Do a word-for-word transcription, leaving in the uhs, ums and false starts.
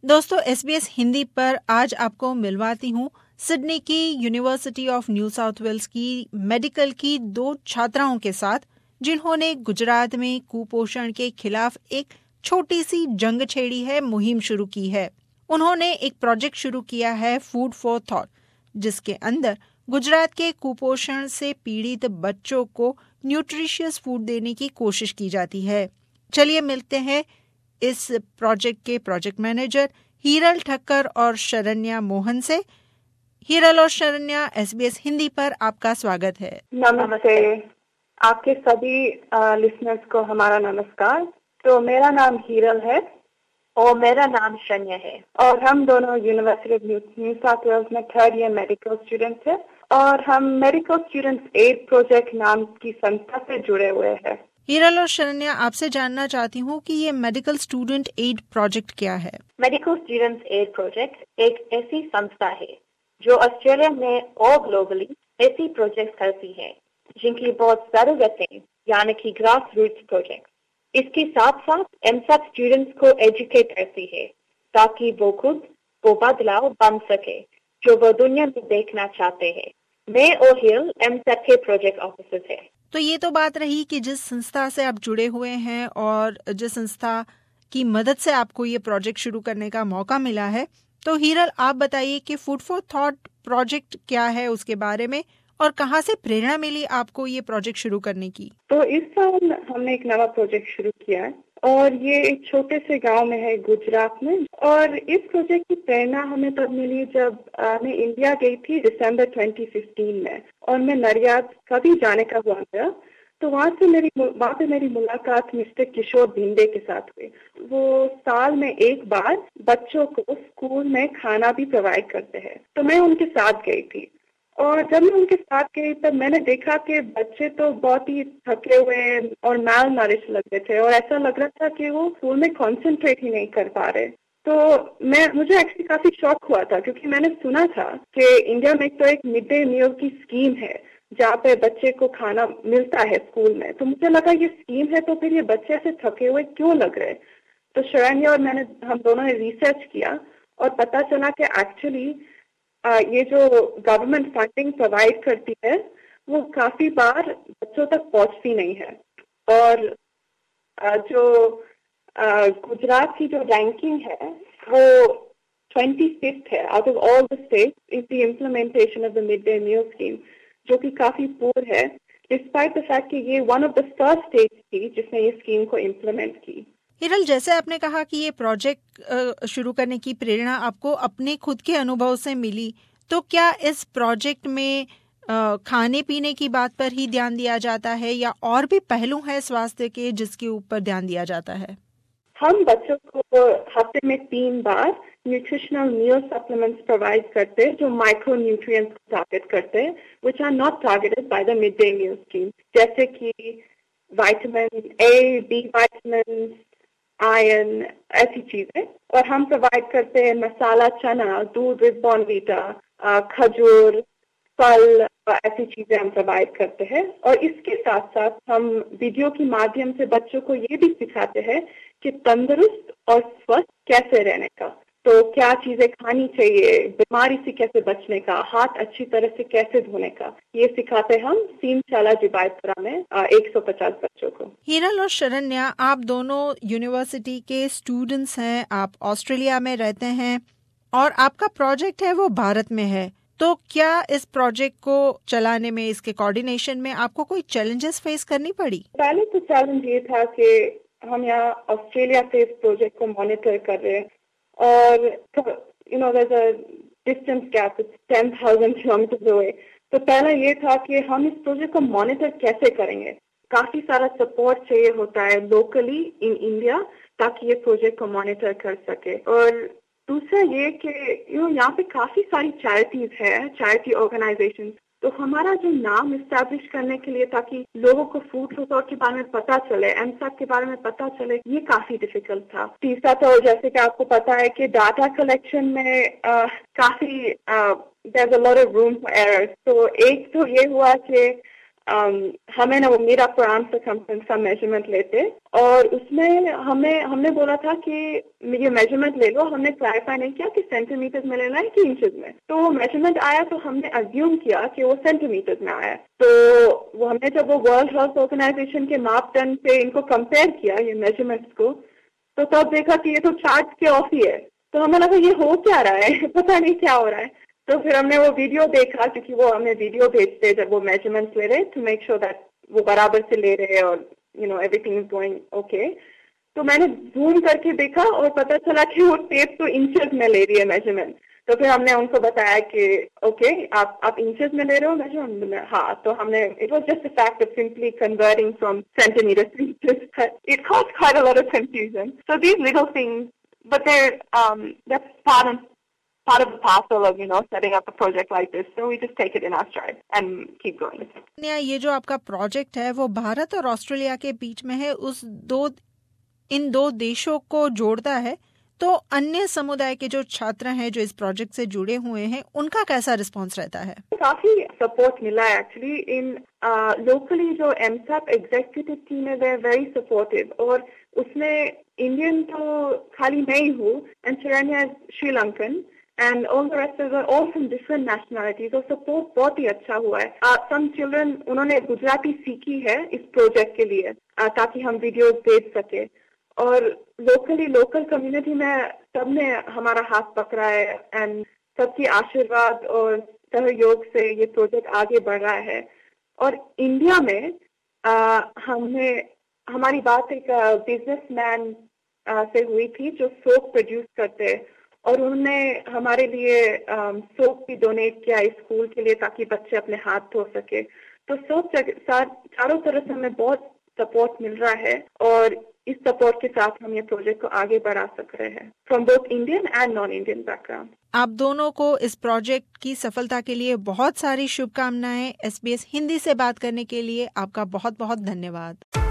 दोस्तों, S B S Hindi पर आज आपको मिलवाती हूँ सिडनी की University of New South Wales की मेडिकल की दो छात्राओं के साथ, जिन्होंने गुजरात में कुपोषण के खिलाफ एक छोटी सी जंग छेड़ी है, मुहिम शुरू की है। उन्होंने एक प्रोजेक्ट शुरू किया है, फूड फॉर थॉट, जिसके अंदर गुजरात के कुपोषण से पीड़ित बच्चों को न्यूट्रिशियस फूड देने की कोशिश की जाती है। चलिए मिलते हैं इस प्रोजेक्ट के प्रोजेक्ट मैनेजर हीरल ठक्कर और शरण्या मोहन से। हीरल और Sharanya, S B S Hindi पर आपका स्वागत है। नमस्ते। आपके सभी लिसनर्स को हमारा नमस्कार। तो मेरा नाम हीरल है और मेरा नाम शरण्या है और हम दोनों University of New South Wales में थर्ड ईयर मेडिकल स्टूडेंट्स हैं और हम मेडिकल स्टूडेंट्स एड प्रोजेक्ट नाम की संस्था से जुड़े हुए हैं। हीरल और शरण्या, आपसे जानना चाहती हूँ कि ये मेडिकल स्टूडेंट एड प्रोजेक्ट क्या है? मेडिकल स्टूडेंट्स एड प्रोजेक्ट एक ऐसी संस्था है जो ऑस्ट्रेलिया में और ग्लोबली ऐसी प्रोजेक्ट करती है जिनकी बहुत जरूरत है, यानी कि ग्रास रूट्स प्रोजेक्ट। इसके साथ साथ एमसेट स्टूडेंट्स को एजुकेट करती है ताकि वो खुद वो बदलाव बन सके जो वो दुनिया में देखना चाहते हैं। मैं और हिल एमसेट के प्रोजेक्ट ऑफिसर्स है। तो ये तो बात रही कि जिस संस्था से आप जुड़े हुए हैं और जिस संस्था की मदद से आपको ये प्रोजेक्ट शुरू करने का मौका मिला है। तो हीरल, आप बताइए कि फूड फॉर थॉट प्रोजेक्ट क्या है, उसके बारे में, और कहाँ से प्रेरणा मिली आपको ये प्रोजेक्ट शुरू करने की? तो इस साल हमने एक नया प्रोजेक्ट शुरू किया है और ये एक छोटे से गांव में है गुजरात में। और इस प्रोजेक्ट की प्रेरणा हमें तब मिली जब आ, मैं इंडिया गई थी दिसंबर ट्वेंटी फिफ्टीन में और मैं नरियाद कभी जाने का हुआ था। तो वहाँ से मेरी वहाँ पे मेरी मुलाकात मिस्टर किशोर भिंडे के साथ हुई। वो साल में एक बार बच्चों को स्कूल में खाना भी प्रोवाइड करते हैं। तो मैं उनके साथ गई थी और जब मैं उनके साथ गई तब मैंने देखा कि बच्चे तो बहुत ही थके हुए और मैल नरिश लग रहे थे और ऐसा लग रहा था कि वो स्कूल में कंसंट्रेट ही नहीं कर पा रहे। तो मैं मुझे एक्चुअली काफी शॉक हुआ था क्योंकि मैंने सुना था कि इंडिया में तो एक मिड डे मील की स्कीम है जहाँ पे बच्चे को खाना मिलता है स्कूल में। तो मुझे लगा ये स्कीम है तो फिर ये बच्चे ऐसे थके हुए क्यों लग रहे। तो शरण्या और मैंने हम दोनों ने रिसर्च किया और पता चला कि एक्चुअली Uh, ये जो गवर्नमेंट फंडिंग प्रोवाइड करती है वो काफी बार बच्चों तक पहुंचती नहीं है। और uh, जो uh, गुजरात की जो रैंकिंग है वो ट्वेंटी फिफ्थ है out of all the states in the implementation of the mid day meal scheme, जो कि काफी पुअर है डिस्पाइट द फैक्ट कि ये one of the first states थी जिसने ये स्कीम को इम्प्लीमेंट की। हिरल, जैसे आपने कहा कि ये प्रोजेक्ट शुरू करने की प्रेरणा आपको अपने खुद के अनुभव से मिली, तो क्या इस प्रोजेक्ट में खाने पीने की बात पर ही ध्यान दिया जाता है या और भी पहलू हैं स्वास्थ्य के जिसके ऊपर ध्यान दिया जाता है? हम बच्चों को हफ्ते में तीन बार न्यूट्रिशनल मील सप्लीमेंट्स प्रोवाइड करते हैं जो माइक्रो न्यूट्रिएंट्स को टारगेट करते हैं, which are not targeted by the mid day meal scheme, जैसे कि vitamin A, B vitamin, iron, ऐसी चीजें। और हम प्रोवाइड करते हैं मसाला चना, दूध विद बॉर्नवीटा, खजूर, फल, ऐसी चीजें हम प्रोवाइड करते हैं। और इसके साथ साथ हम वीडियो के माध्यम से बच्चों को ये भी सिखाते हैं कि तंदुरुस्त और स्वस्थ कैसे रहने का, तो क्या चीजें खानी चाहिए, बीमारी से कैसे बचने का, हाथ अच्छी तरह से कैसे धोने का, ये सिखाते हम सीम शाला जिबायतपुरा में एक सौ पचास बच्चों को। हीरल और शरण्या, आप दोनों यूनिवर्सिटी के स्टूडेंट्स हैं, आप ऑस्ट्रेलिया में रहते हैं और आपका प्रोजेक्ट है वो भारत में है। तो क्या इस प्रोजेक्ट को चलाने में, इसके कोऑर्डिनेशन में आपको कोई चैलेंजेस फेस करनी पड़ी? पहले तो चैलेंज ये था कि हम यहाँ ऑस्ट्रेलिया से इस प्रोजेक्ट को मॉनिटर कर रहे हैं और you know there is a distance gap, it's ten thousand kilometre away. तो पहला ये था कि हम इस प्रोजेक्ट को मॉनिटर कैसे करेंगे। काफी सारा सपोर्ट चाहिए होता है लोकली इन इंडिया ताकि ये प्रोजेक्ट को मॉनिटर कर सके। और दूसरा ये कि यू नो यहाँ पे काफी सारी चैरिटीज है, चैरिटी ऑर्गेनाइजेशन, तो हमारा जो नाम इस्टेब्लिश करने के लिए ताकि लोगों को फूड फॉर थॉट के बारे में पता चले, एमसेट के बारे में पता चले, ये काफी डिफिकल्ट था। तीसरा तो जैसे कि आपको पता है कि डाटा कलेक्शन में आ, काफी there is a lot of room for errors. तो एक तो ये हुआ कि um, हमें ना वो मीरा पुरान से हम सब मेजरमेंट लेते और उसमें हमें हमने बोला था कि ये मेजरमेंट ले लो। हमने क्लैरिफाई नहीं किया कि सेंटीमीटर में लेना है कि इंचेस में। तो वो मेजरमेंट आया तो हमने अज्यूम किया कि वो सेंटीमीटर में आया। तो वो हमने जब वो वर्ल्ड हेल्थ ऑर्गेनाइजेशन के मापदंड पे इनको कंपेयर किया ये मेजरमेंट्स को, तो तब देखा कि ये तो चार्ट के ऑफ ही है। तो हमें लगा ये हो क्या रहा है, पता नहीं क्या हो रहा है। तो फिर हमने वो वीडियो देखा, क्योंकि वो हमें वीडियो भेजते जब वो मेजरमेंट्स ले रहे टू मेक श्योर दैट वो बराबर से ले रहे और you know everything is going okay. तो मैंने जूम करके देखा और पता चला कि वो टेप तो इंचेस में ले रही है मेजरमेंट। तो फिर हमने उनको बताया कि ओके आप आप इंचेस में ले रहे हो मेजरमेंट। हाँ, तो हमने it was just a fact of simply converting from centimetre to inches. It caused quite a lot of confusion. So these little things, but they're um that's part of part of the parcel of, you know, setting up a project like this. So we just take it in our stride and keep going. ये जो आपका project है वो भारत और Australia के बीच में है, उस दो इन दो देशों को जोड़ता है। तो अन्य समुदाय के जो छात्र हैं जो इस प्रोजेक्ट से जुड़े हुए हैं, उनका कैसा रिस्पांस रहता है? काफी सपोर्ट मिला है एक्चुअली। इन लोकली जो एमसैप एग्जीक्यूटिव टीम है, दे आर वेरी सपोर्टिव। और उसमें इंडियन तो खाली नहीं हूँ, and Saranya is Sri Lankan and all the rest are all from different nationalities. और सपोर्ट बहुत ही अच्छा हुआ है। uh, some children उन्होंने गुजराती सीखी है इस प्रोजेक्ट के लिए, uh, ताकि हम वीडियोस भेज सके। और लोकली लोकल कम्युनिटी में सबने हमारा हाथ पकड़ा है, एंड सबकी आशीर्वाद और सहयोग से ये प्रोजेक्ट आगे बढ़ रहा है। और इंडिया में uh, हमने हमारी बात एक बिजनेसमैन uh, से हुई थी जो सोप प्रोड्यूस करते हैं, और उन्होंने हमारे लिए सोप भी डोनेट किया इस स्कूल के लिए ताकि बच्चे अपने हाथ धो सके। तो सब चारों तरफ से हमें बहुत सपोर्ट मिल रहा है, और इस सपोर्ट के साथ हम ये प्रोजेक्ट को आगे बढ़ा सक रहे हैं from both Indian and non Indian background. आप दोनों को इस प्रोजेक्ट की सफलता के लिए बहुत सारी शुभकामनाएं। एसबीएस हिंदी से बात करने के लिए आपका बहुत बहुत धन्यवाद।